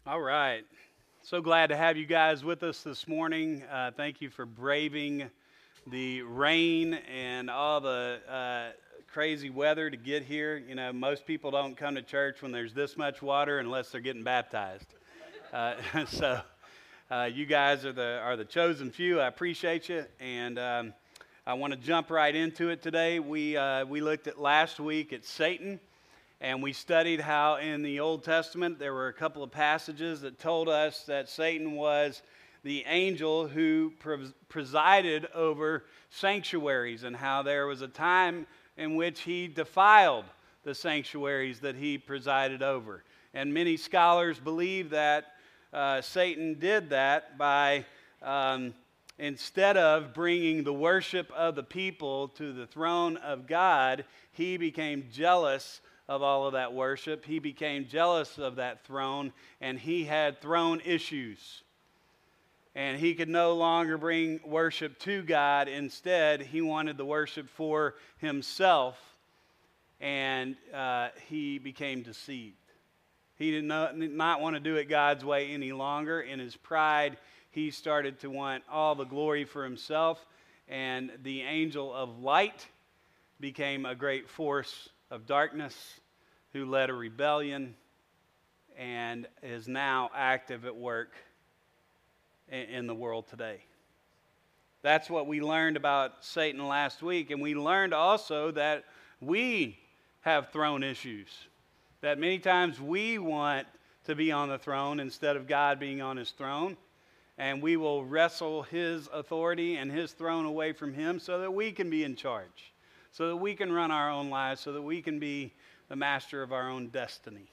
All right. So glad to have you guys with us this morning. Thank you for braving the rain and all the crazy weather to get here. You know, most people don't come to church when there's this much water unless they're getting baptized. Uh, so you guys are the chosen few. I appreciate you, and I want to jump right into it today. We looked at last week at Satan. And we studied how in the Old Testament there were a couple of passages that told us that Satan was the angel who presided over sanctuaries, and how there was a time in which he defiled the sanctuaries that he presided over. And many scholars believe that Satan did that by, instead of bringing the worship of the people to the throne of God, he became jealous of all of that worship. He became jealous of that throne, and he had throne issues. And he could no longer bring worship to God. Instead, he wanted the worship for himself, and he became deceived. He did not want to do it God's way any longer. In his pride, he started to want all the glory for himself, and the angel of light became a great force of darkness who led a rebellion and is now active at work in the world today. That's what we learned about Satan last week, and we learned also that we have throne issues, that many times we want to be on the throne instead of God being on his throne, and we will wrestle his authority and his throne away from him so that we can be in charge, so that we can run our own lives, so that we can be the master of our own destiny.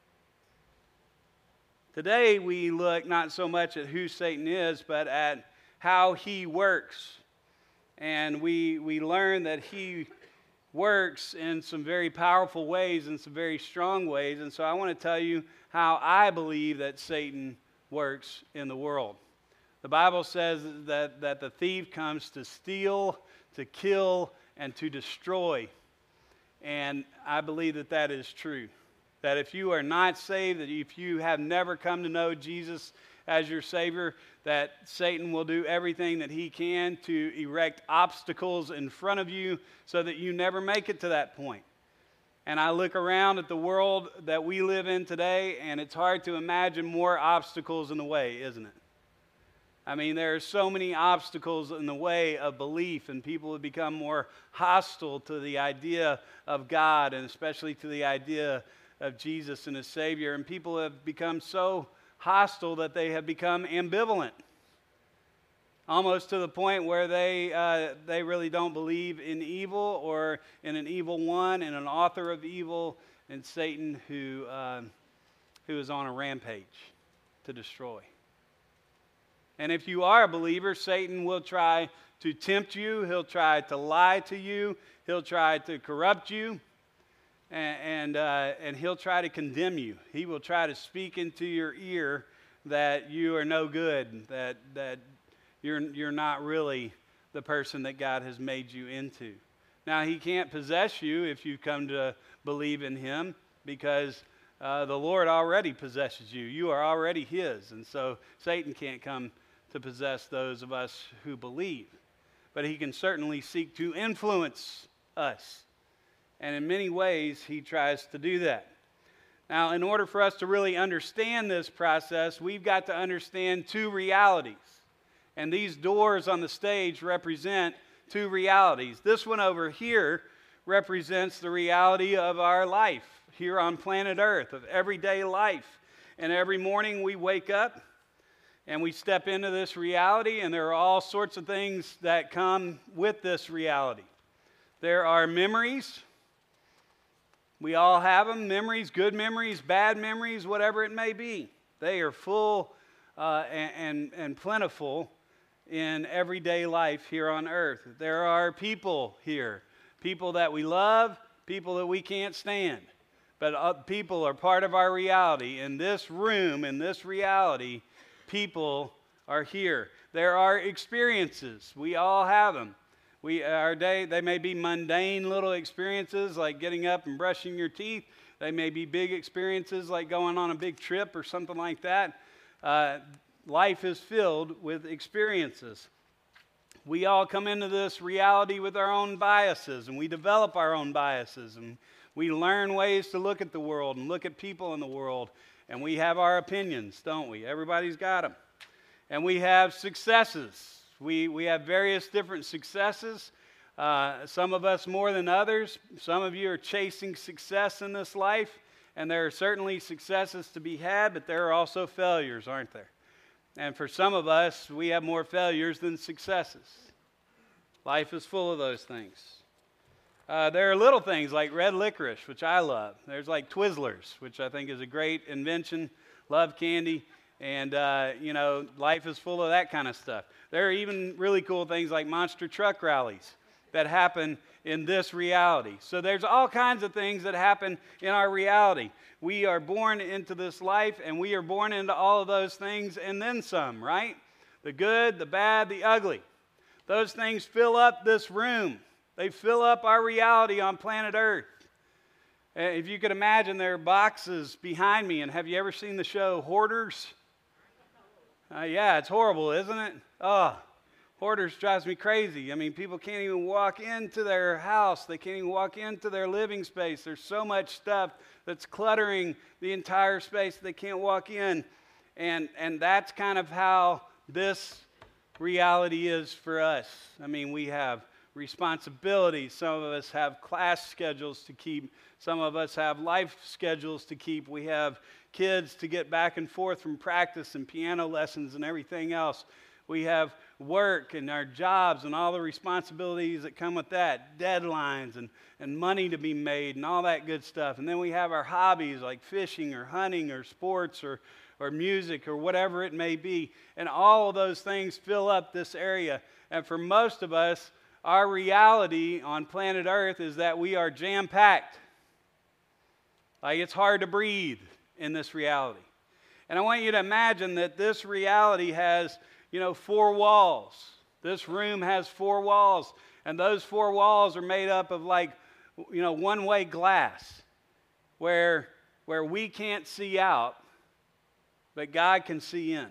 Today we look not so much at who Satan is, but at how he works. And we learn that he works in some very powerful ways, in some very strong ways. And so I want to tell you how I believe that Satan works in the world. The Bible says that the thief comes to steal, to kill, and to destroy. And I believe that that is true. That if you are not saved, that if you have never come to know Jesus as your Savior, that Satan will do everything that he can to erect obstacles in front of you so that you never make it to that point. And I look around at the world that we live in today, and it's hard to imagine more obstacles in the way, isn't it? I mean, there are so many obstacles in the way of belief, and people have become more hostile to the idea of God, and especially to the idea of Jesus and his Savior. And people have become so hostile that they have become ambivalent, almost to the point where they really don't believe in evil, or in an evil one, and an author of evil, and Satan who is on a rampage to destroy. And if you are a believer, Satan will try to tempt you. He'll try to lie to you. He'll try to corrupt you. And he'll try to condemn you. He will try to speak into your ear that you are no good, that you're not really the person that God has made you into. Now, he can't possess you if you come to believe in him, because the Lord already possesses you. You are already his. And so Satan can't come to possess those of us who believe. But he can certainly seek to influence us. And in many ways, he tries to do that. Now, in order for us to really understand this process, we've got to understand two realities. And these doors on the stage represent two realities. This one over here represents the reality of our life here on planet Earth, of everyday life. And every morning we wake up and we step into this reality, and there are all sorts of things that come with this reality. There are memories. We all have them, memories, good memories, bad memories, whatever it may be. They are full and plentiful in everyday life here on earth. There are people here, people that we love, people that we can't stand. But people are part of our reality. In this room, in this reality, people are here. There are experiences. We all have them. They may be mundane little experiences like getting up and brushing your teeth. They may be big experiences like going on a big trip or something like that. Life is filled with experiences. We all come into this reality with our own biases, and we develop our own biases, and we learn ways to look at the world and look at people in the world, and we have our opinions, don't we? Everybody's got them. And we have successes. We have various different successes. Some of us more than others. Some of you are chasing success in this life, and there are certainly successes to be had, but there are also failures, aren't there? And for some of us, we have more failures than successes. Life is full of those things. There are little things like red licorice, which I love. There's like Twizzlers, which I think is a great invention. Love candy. And, life is full of that kind of stuff. There are even really cool things like monster truck rallies that happen in this reality. So there's all kinds of things that happen in our reality. We are born into this life, and we are born into all of those things and then some, right? The good, the bad, the ugly. Those things fill up this room. They fill up our reality on planet Earth. If you could imagine, there are boxes behind me, and have you ever seen the show Hoarders? Yeah, it's horrible, isn't it? Oh, Hoarders drives me crazy. I mean, people can't even walk into their house. They can't even walk into their living space. There's so much stuff that's cluttering the entire space they can't walk in. And that's kind of how this reality is for us. I mean, we have responsibilities. Some of us have class schedules to keep. Some of us have life schedules to keep. We have kids to get back and forth from practice and piano lessons and everything else. We have work and our jobs and all the responsibilities that come with that, deadlines and money to be made and all that good stuff. And then we have our hobbies like fishing or hunting or sports or music or whatever it may be. And all of those things fill up this area. And for most of us, our reality on planet Earth is that we are jam-packed. Like it's hard to breathe in this reality. And I want you to imagine that this reality has, 4 walls. This room has 4 walls. And those 4 walls are made up of one-way glass where we can't see out, but God can see in.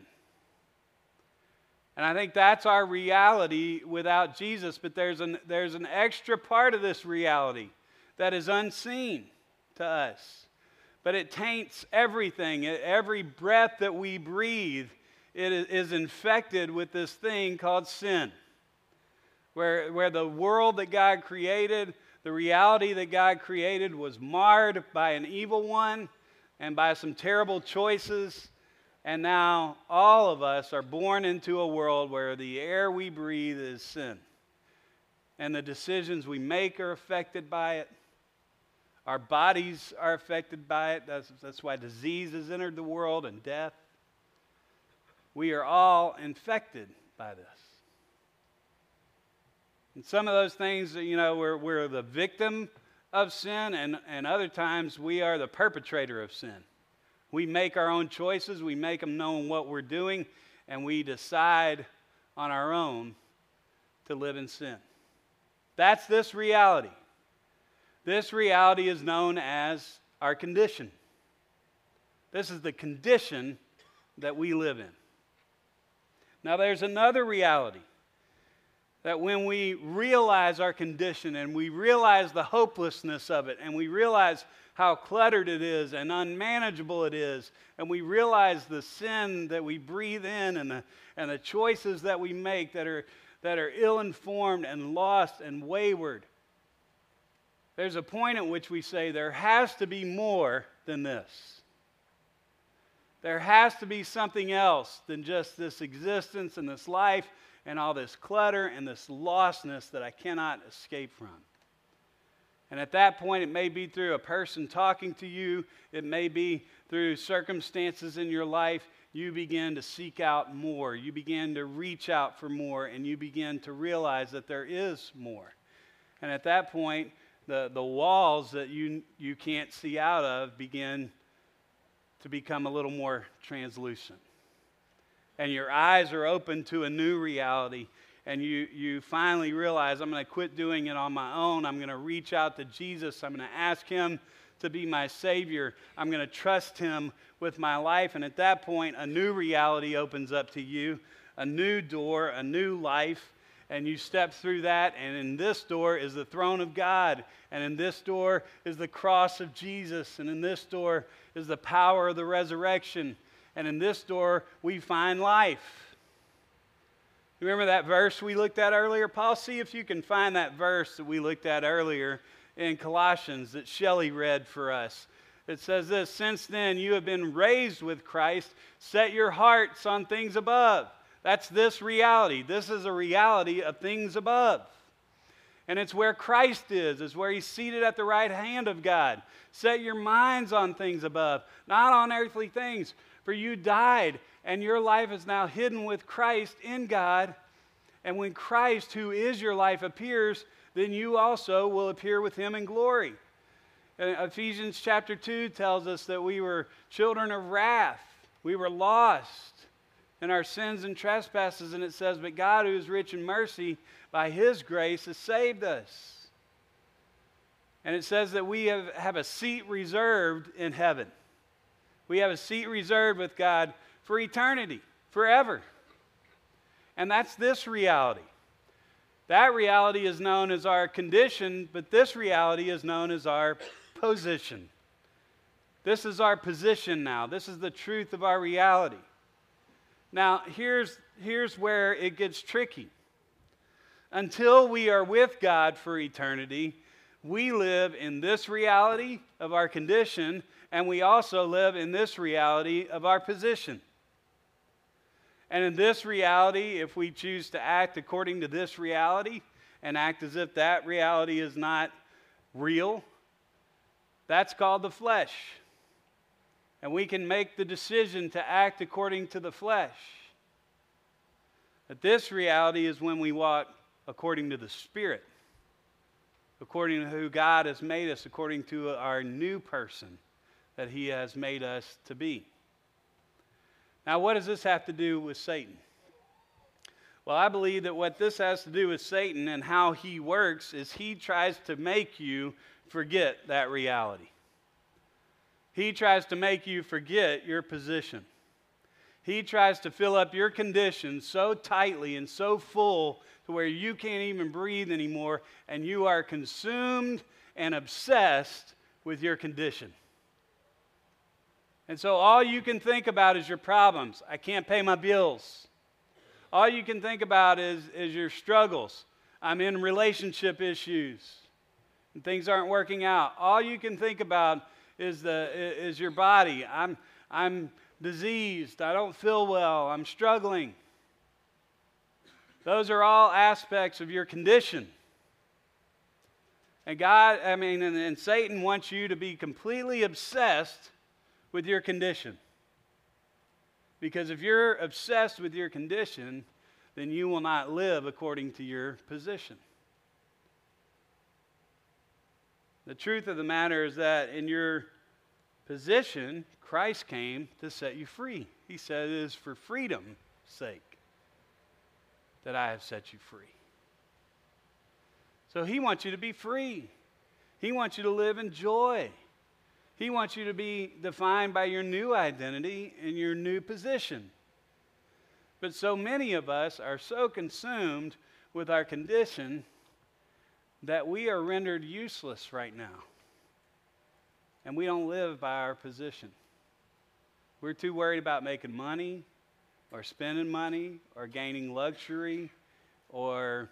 And I think that's our reality without Jesus, but there's an extra part of this reality that is unseen to us. But it taints everything. Every breath that we breathe, it is infected with this thing called sin. Where the world that God created, the reality that God created was marred by an evil one and by some terrible choices. And now all of us are born into a world where the air we breathe is sin. And the decisions we make are affected by it. Our bodies are affected by it. That's why disease has entered the world and death. We are all infected by this. And some of those things, we're the victim of sin, and other times we are the perpetrator of sin. We make our own choices. We make them knowing what we're doing, and we decide on our own to live in sin. That's this reality. This reality is known as our condition. This is the condition that we live in. Now, there's another reality that when we realize our condition and we realize the hopelessness of it and we realize how cluttered it is and unmanageable it is, and we realize the sin that we breathe in and the choices that we make that are ill-informed and lost and wayward, there's a point at which we say there has to be more than this. There has to be something else than just this existence and this life and all this clutter and this lostness that I cannot escape from. And at that point, it may be through a person talking to you. It may be through circumstances in your life. You begin to seek out more. You begin to reach out for more, and you begin to realize that there is more. And at that point, the walls that you can't see out of begin to become a little more translucent. And your eyes are open to a new reality. And you finally realize, I'm going to quit doing it on my own. I'm going to reach out to Jesus. I'm going to ask him to be my Savior. I'm going to trust Him with my life. And at that point, a new reality opens up to you, a new door, a new life. And you step through that, and in this door is the throne of God. And in this door is the cross of Jesus. And in this door is the power of the resurrection. And in this door, we find life. Remember that verse we looked at earlier? Paul, see if you can find that verse that we looked at earlier in Colossians that Shelley read for us. It says this, "Since then you have been raised with Christ, set your hearts on things above." That's this reality. This is a reality of things above. And it's where Christ is. It's where He's seated at the right hand of God. Set your minds on things above, not on earthly things. For you died, and your life is now hidden with Christ in God. And when Christ, who is your life, appears, then you also will appear with Him in glory. And Ephesians chapter 2 tells us that we were children of wrath. We were lost in our sins and trespasses, and it says, "But God, who is rich in mercy, by His grace has saved us." And it says that we have a seat reserved in heaven. We have a seat reserved with God for eternity, forever. And that's this reality. That reality is known as our condition, but this reality is known as our position. This is our position now. This is the truth of our reality. Now, here's where it gets tricky. Until we are with God for eternity, we live in this reality of our condition, and we also live in this reality of our position. And in this reality, if we choose to act according to this reality and act as if that reality is not real, that's called the flesh. And we can make the decision to act according to the flesh. But this reality is when we walk according to the Spirit, according to who God has made us, according to our new person that He has made us to be. Now, what does this have to do with Satan? Well, I believe that what this has to do with Satan and how he works is he tries to make you forget that reality. He tries to make you forget your position. He tries to fill up your condition so tightly and so full to where you can't even breathe anymore, and you are consumed and obsessed with your condition. And so all you can think about is your problems. I can't pay my bills. All you can think about is your struggles. I'm in relationship issues, and things aren't working out. All you can think about is your body. I'm diseased. I don't feel well. I'm struggling. Those are all aspects of your condition. And and Satan wants you to be completely obsessed with your condition. Because if you're obsessed with your condition, then you will not live according to your position. The truth of the matter is that in your position, Christ came to set you free. He said, "It is for freedom's sake that I have set you free." So He wants you to be free. He wants you to live in joy. He wants you to be defined by your new identity and your new position. But so many of us are so consumed with our condition that we are rendered useless right now. And we don't live by our position. We're too worried about making money or spending money or gaining luxury or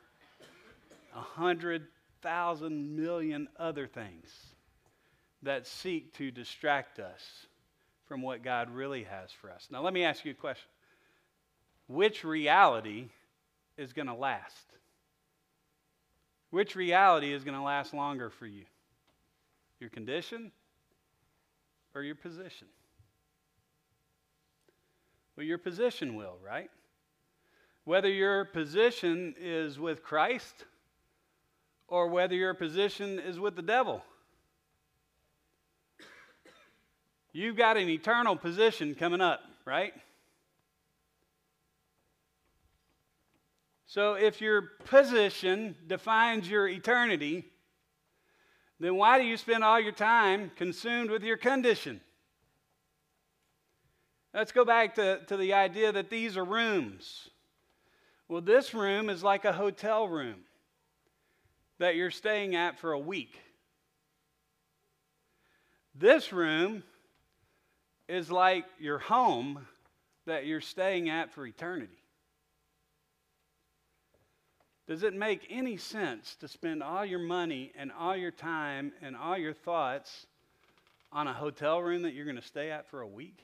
100,000 million other things that seek to distract us from what God really has for us. Now, let me ask you a question. Which reality is going to last? Which reality is going to last longer for you? Your condition or your position? Well, your position will, right? Whether your position is with Christ or whether your position is with the devil. You've got an eternal position coming up, right? So if your position defines your eternity, then why do you spend all your time consumed with your condition? Let's go back to the idea that these are rooms. Well, this room is like a hotel room that you're staying at for a week. This room is like your home that you're staying at for eternity. Does it make any sense to spend all your money and all your time and all your thoughts on a hotel room that you're going to stay at for a week?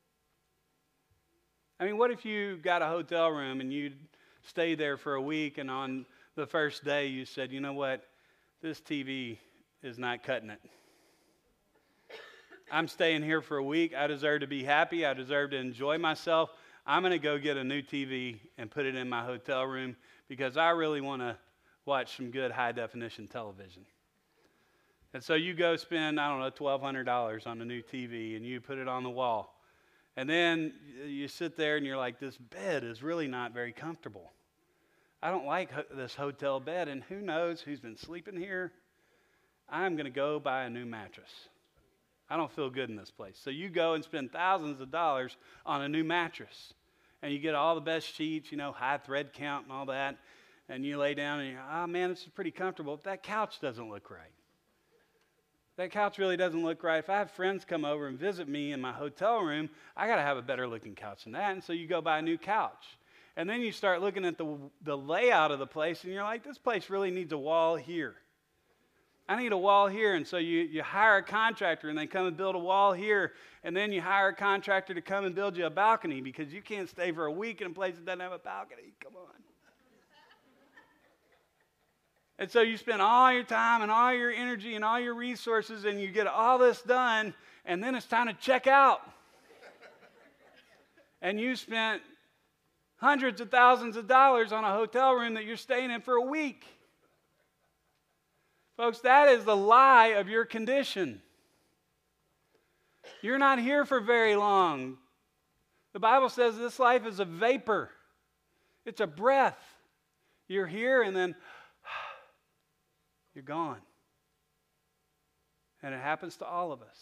I mean, what if you got a hotel room and you'd stay there for a week, and on the first day you said, you know what, this TV is not cutting it. I'm staying here for a week. I deserve to be happy. I deserve to enjoy myself. I'm going to go get a new TV and put it in my hotel room because I really want to watch some good high-definition television. And so you go spend, I don't know, $1,200 on a new TV, and you put it on the wall. And then you sit there and you're like, this bed is really not very comfortable. I don't like this hotel bed, and who knows who's been sleeping here. I'm going to go buy a new mattress. I don't feel good in this place. So you go and spend thousands of dollars on a new mattress. And you get all the best sheets, high thread count and all that. And you lay down and you're, oh man, this is pretty comfortable. But that couch doesn't look right. That couch really doesn't look right. If I have friends come over and visit me in my hotel room, I got to have a better looking couch than that. And so you go buy a new couch. And then you start looking at the layout of the place, and you're like, this place really needs a wall here. I need a wall here. And so you hire a contractor, and they come and build a wall here. And then you hire a contractor to come and build you a balcony because you can't stay for a week in a place that doesn't have a balcony. Come on. And so you spend all your time and all your energy and all your resources, and you get all this done, and then it's time to check out. And you spent hundreds of thousands of dollars on a hotel room that you're staying in for a week. Folks, that is the lie of your condition. You're not here for very long. The Bible says this life is a vapor. It's a breath. You're here and then you're gone. And it happens to all of us.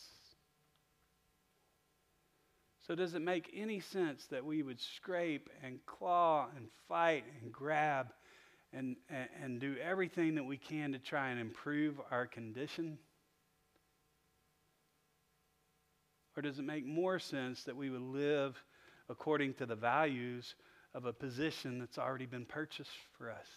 So does it make any sense that we would scrape and claw and fight and grab and do everything that we can to try and improve our condition? Or does it make more sense that we would live according to the values of a position that's already been purchased for us?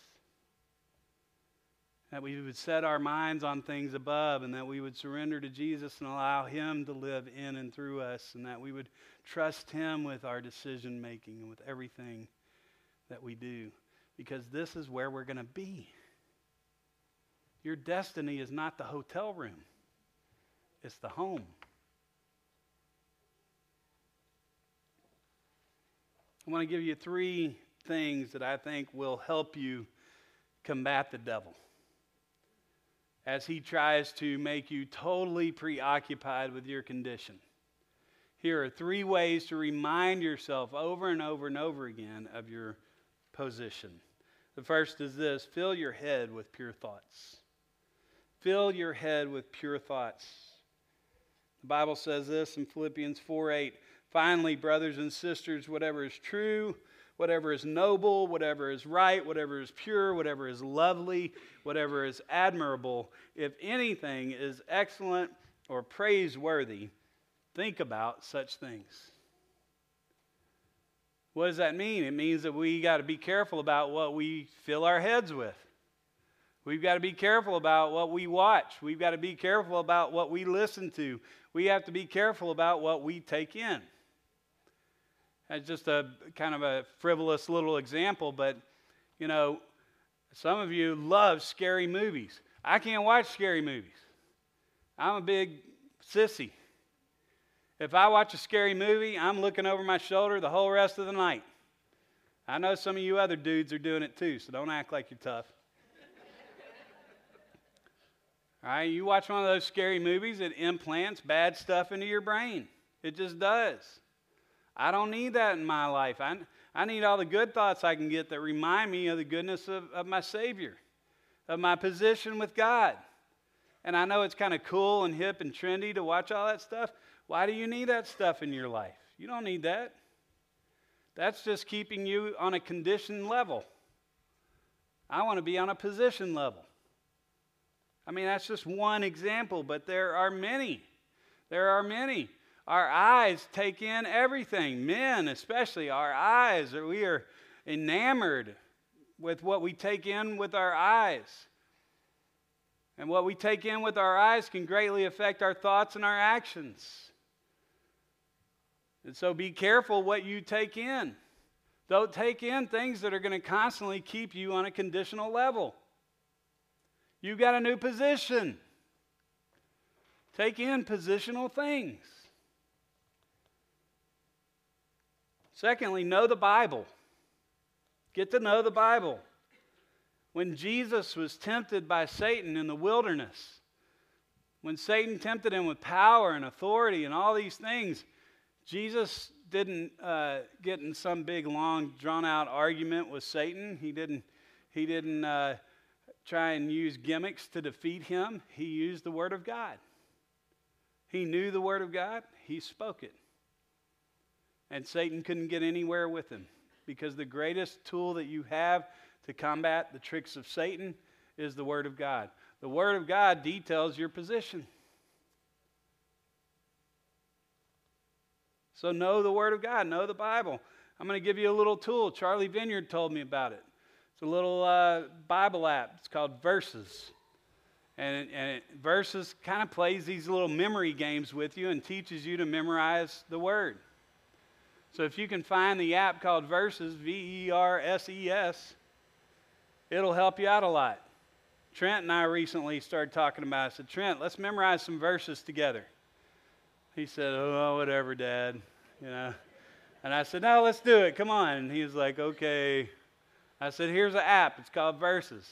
That we would set our minds on things above, and that we would surrender to Jesus and allow Him to live in and through us, and that we would trust Him with our decision making and with everything that we do. Because this is where we're going to be. Your destiny is not the hotel room. It's the home. I want to give you 3 things that I think will help you combat the devil as he tries to make you totally preoccupied with your condition. Here are 3 ways to remind yourself over and over and over again of your position. The first is this: fill your head with pure thoughts. Fill your head with pure thoughts. The Bible says this in Philippians 4:8. Finally, brothers and sisters, whatever is true, whatever is noble, whatever is right, whatever is pure, whatever is lovely, whatever is admirable, if anything is excellent or praiseworthy, think about such things. What does that mean? It means that we got to be careful about what we fill our heads with. We've got to be careful about what we watch. We've got to be careful about what we listen to. We have to be careful about what we take in. That's just a kind of a frivolous little example, but, some of you love scary movies. I can't watch scary movies. I'm a big sissy. If I watch a scary movie, I'm looking over my shoulder the whole rest of the night. I know some of you other dudes are doing it too, so don't act like you're tough. All right, you watch one of those scary movies, it implants bad stuff into your brain. It just does. I don't need that in my life. I need all the good thoughts I can get that remind me of the goodness of my Savior, of my position with God. And I know it's kind of cool and hip and trendy to watch all that stuff. Why do you need that stuff in your life? You don't need that. That's just keeping you on a condition level. I want to be on a position level. I mean, that's just one example, but there are many. There are many. Our eyes take in everything. Men, especially, our eyes, we are enamored with what we take in with our eyes. And what we take in with our eyes can greatly affect our thoughts and our actions. And so be careful what you take in. Don't take in things that are going to constantly keep you on a conditional level. You've got a new position. Take in positional things. Secondly, know the Bible. Get to know the Bible. When Jesus was tempted by Satan in the wilderness, when Satan tempted him with power and authority and all these things, Jesus didn't get in some big, long, drawn-out argument with Satan. He didn't try and use gimmicks to defeat him. He used the Word of God. He knew the Word of God. He spoke it. And Satan couldn't get anywhere with him, because the greatest tool that you have to combat the tricks of Satan is the Word of God. The Word of God details your position. So know the Word of God, know the Bible. I'm going to give you a little tool. Charlie Vineyard told me about it. It's a little Bible app. It's called Verses. And Verses kind of plays these little memory games with you and teaches you to memorize the Word. So if you can find the app called Verses, Verses, it'll help you out a lot. Trent and I recently started talking about it. I said, Trent, let's memorize some verses together. He said, oh, whatever, Dad. And I said, no, let's do it. Come on. And he was like, okay. I said, here's an app. It's called Verses.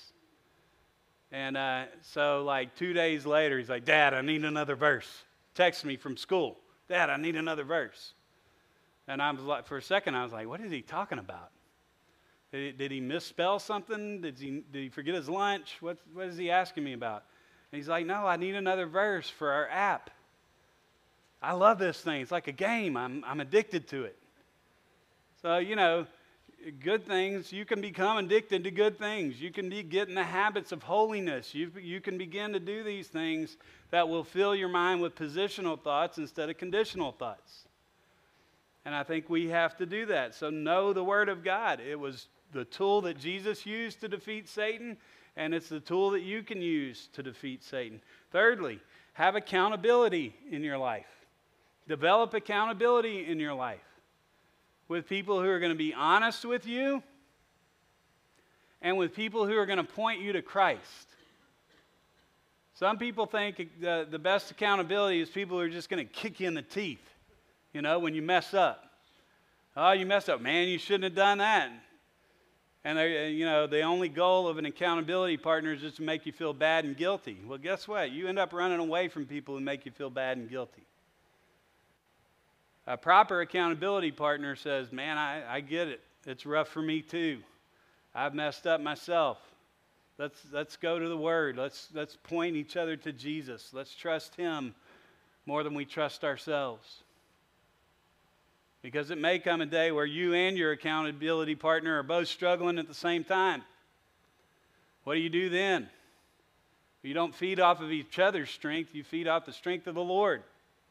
And so like 2 days later, he's like, Dad, I need another verse. Text me from school. Dad, I need another verse. And I was like, for a second, I was like, what is he talking about? Did he misspell something? Did he forget his lunch? What is he asking me about? And he's like, no, I need another verse for our app. I love this thing. It's like a game. I'm addicted to it. So, good things, you can become addicted to good things. You can get in the habits of holiness. You can begin to do these things that will fill your mind with positional thoughts instead of conditional thoughts. And I think we have to do that. So know the Word of God. It was the tool that Jesus used to defeat Satan, and it's the tool that you can use to defeat Satan. Thirdly, have accountability in your life. Develop accountability in your life with people who are going to be honest with you and with people who are going to point you to Christ. Some people think the best accountability is people who are just going to kick you in the teeth, when you mess up. Oh, you messed up. Man, you shouldn't have done that. And, the only goal of an accountability partner is just to make you feel bad and guilty. Well, guess what? You end up running away from people who make you feel bad and guilty. A proper accountability partner says, man, I get it. It's rough for me too. I've messed up myself. Let's go to the Word. Let's point each other to Jesus. Let's trust Him more than we trust ourselves. Because it may come a day where you and your accountability partner are both struggling at the same time. What do you do then? You don't feed off of each other's strength. You feed off the strength of the Lord.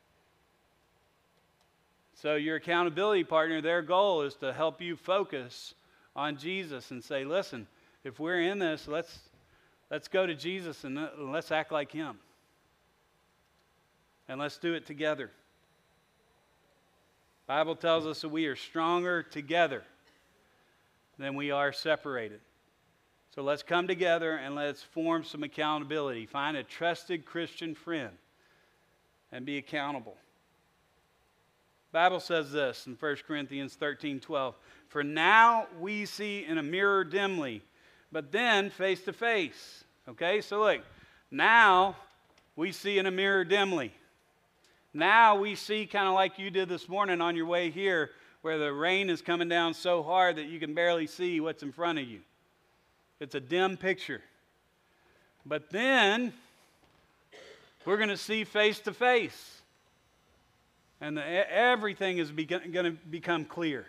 So your accountability partner, their goal is to help you focus on Jesus and say, listen, if we're in this, let's go to Jesus and let's act like Him. And let's do it together. The Bible tells us that we are stronger together than we are separated. So let's come together and let's form some accountability. Find a trusted Christian friend and be accountable. The Bible says this in 1 Corinthians 13:12. For now we see in a mirror dimly, but then face to face. Okay, so look, now we see in a mirror dimly. Now we see kind of like you did this morning on your way here, where the rain is coming down so hard that you can barely see what's in front of you. It's a dim picture. But then We're going to see face to face. And everything is going to become clear.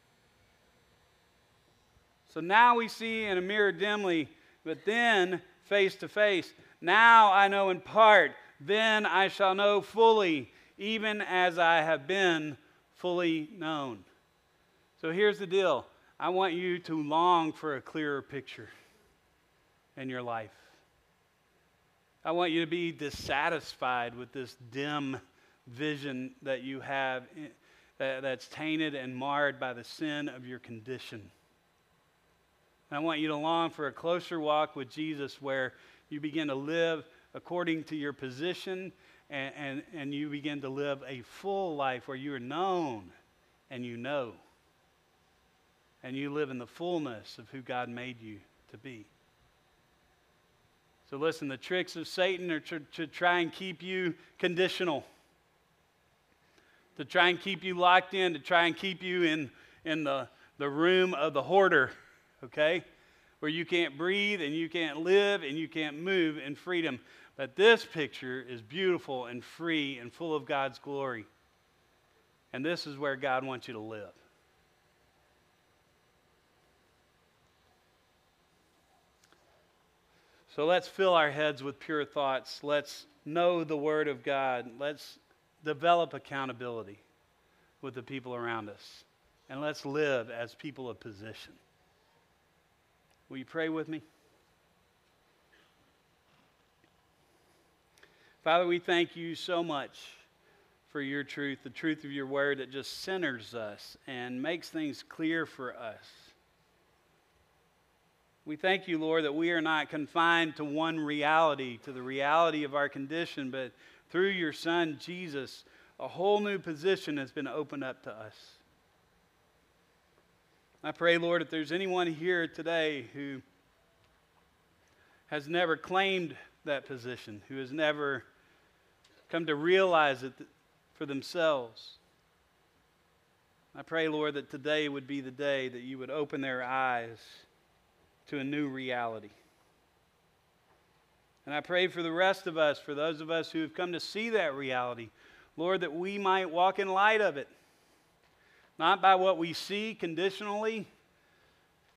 So now we see in a mirror dimly, but then face to face. Now I know in part, then I shall know fully, even as I have been fully known. So here's the deal. I want you to long for a clearer picture in your life. I want you to be dissatisfied with this dim vision that you have that's tainted and marred by the sin of your condition. I want you to long for a closer walk with Jesus where you begin to live according to your position and you begin to live a full life where you are known and you know. And you live in the fullness of who God made you to be. So listen, the tricks of Satan are to try and keep you conditional. To try and keep you locked in, to try and keep you in the room of the hoarder, okay? Where you can't breathe and you can't live and you can't move in freedom. But this picture is beautiful and free and full of God's glory. And this is where God wants you to live. So let's fill our heads with pure thoughts. Let's know the Word of God. Let's develop accountability with the people around us. And let's live as people of position. Will you pray with me? Father, we thank you so much for your truth, the truth of your Word that just centers us and makes things clear for us. We thank you, Lord, that we are not confined to one reality, to the reality of our condition, but through your Son, Jesus, a whole new position has been opened up to us. I pray, Lord, if there's anyone here today who has never claimed that position, who has never come to realize it for themselves, I pray, Lord, that today would be the day that you would open their eyes to a new reality. And I pray for the rest of us, for those of us who have come to see that reality, Lord, that we might walk in light of it. Not by what we see conditionally,